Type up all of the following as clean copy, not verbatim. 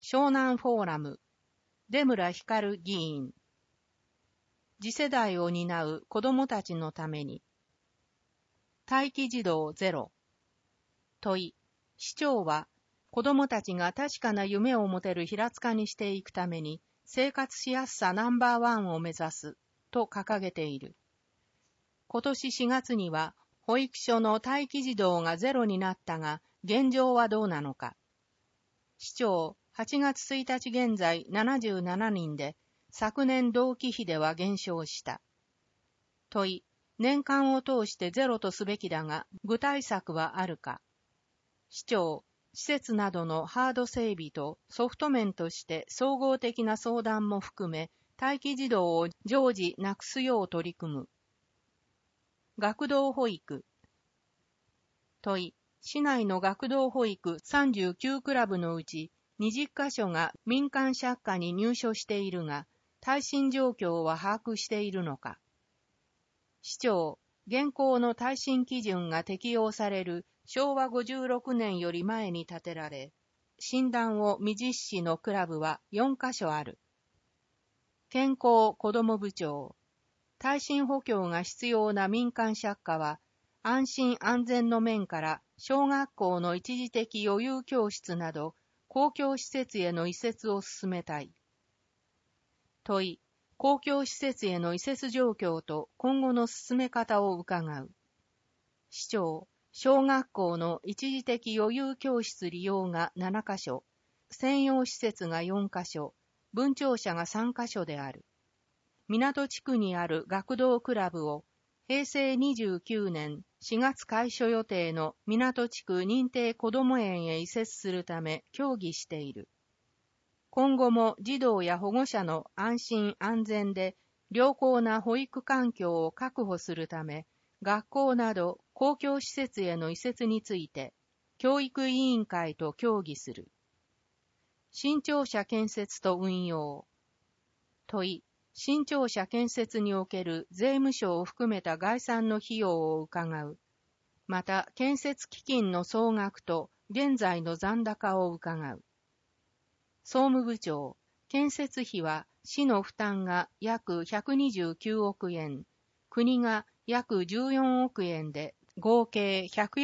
湘南フォーラム、出村光議員。次世代を担う子どもたちのために。待機児童ゼロ。問い、市長は、子どもたちが確かな夢を持てる平塚にしていくために、生活しやすさナンバーワンを目指す、と掲げている。今年4月には、保育所の待機児童がゼロになったが、現状はどうなのか。市長、8月1日現在77人で、昨年同期比では減少した。問い、年間を通してゼロとすべきだが、具体策はあるか。市長、施設などのハード整備とソフト面として総合的な相談も含め、待機児童を常時なくすよう取り組む。学童保育。問い、市内の学童保育39クラブのうち20カ所が民間借家に入所しているが、耐震状況は把握しているのか。市長、現行の耐震基準が適用される昭和56年より前に建てられ、診断を未実施のクラブは4カ所ある。健康子ども部長、耐震補強が必要な民間借家は、安心安全の面から小学校の一時的余裕教室など公共施設への移設を進めたい。問い、公共施設への移設状況と今後の進め方を伺う。市長、小学校の一時的余裕教室利用が7カ所、専用施設が4カ所、分庁舎が3カ所である。港地区にある学童クラブを平成29年4月開所予定の港地区認定こども園へ移設するため協議している。今後も児童や保護者の安心安全で良好な保育環境を確保するため、学校など公共施設への移設について教育委員会と協議する。新庁舎建設と運用。問い、新庁舎建設における税務署を含めた概算の費用を伺う。また、建設基金の総額と現在の残高を伺う。総務部長、建設費は市の負担が約129億円、国が約14億円で合計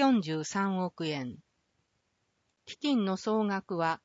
143億円。基金の総額は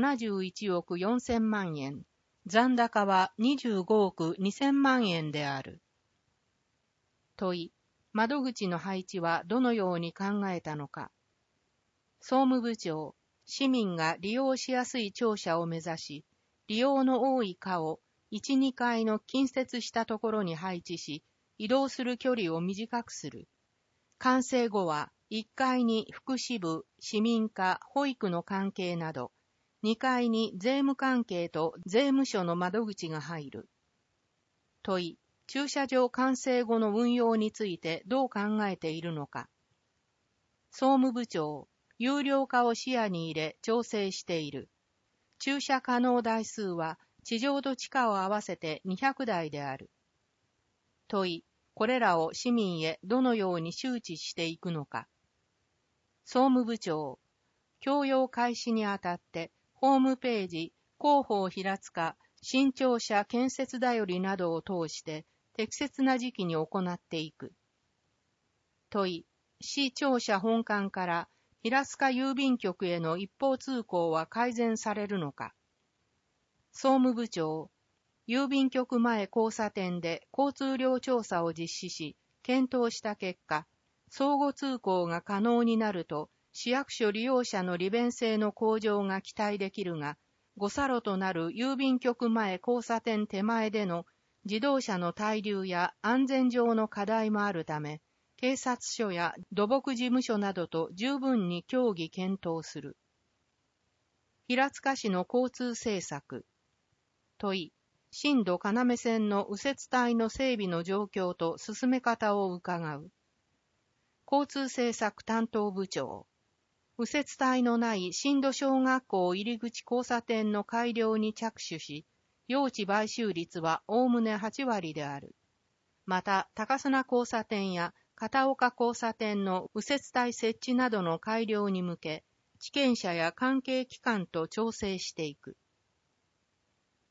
71億4000万円。残高は25億2000万円である。問い、窓口の配置はどのように考えたのか。総務部長、市民が利用しやすい庁舎を目指し、利用の多い課を1、2階の近接したところに配置し、移動する距離を短くする。完成後は1階に福祉部、市民課、保育の関係など、2階に税務関係と税務署の窓口が入る。問い、駐車場完成後の運用についてどう考えているのか。総務部長、有料化を視野に入れ調整している。駐車可能台数は地上と地下を合わせて200台である。問い、これらを市民へどのように周知していくのか。総務部長、供用開始にあたってホームページ、広報平塚、新庁舎建設だよりなどを通して適切な時期に行っていく。問い、市庁舎本館から平塚郵便局への一方通行は改善されるのか。総務部長、郵便局前交差点で交通量調査を実施し、検討した結果、相互通行が可能になると、市役所利用者の利便性の向上が期待できるが、誤差路となる郵便局前交差点手前での自動車の滞留や安全上の課題もあるため、警察署や土木事務所などと十分に協議検討する。平塚市の交通政策。問い、新土要線の右折帯の整備の状況と進め方を伺う。交通政策担当部長。右折帯のない新土小学校入口交差点の改良に着手し、用地買収率はおおむね8割である。また、高砂交差点や片岡交差点の右折帯設置などの改良に向け、地権者や関係機関と調整していく。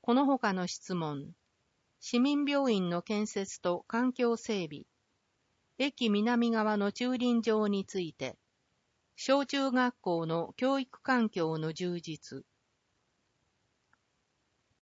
この他の質問、市民病院の建設と環境整備、駅南側の駐輪場について、小中学校の教育環境の充実、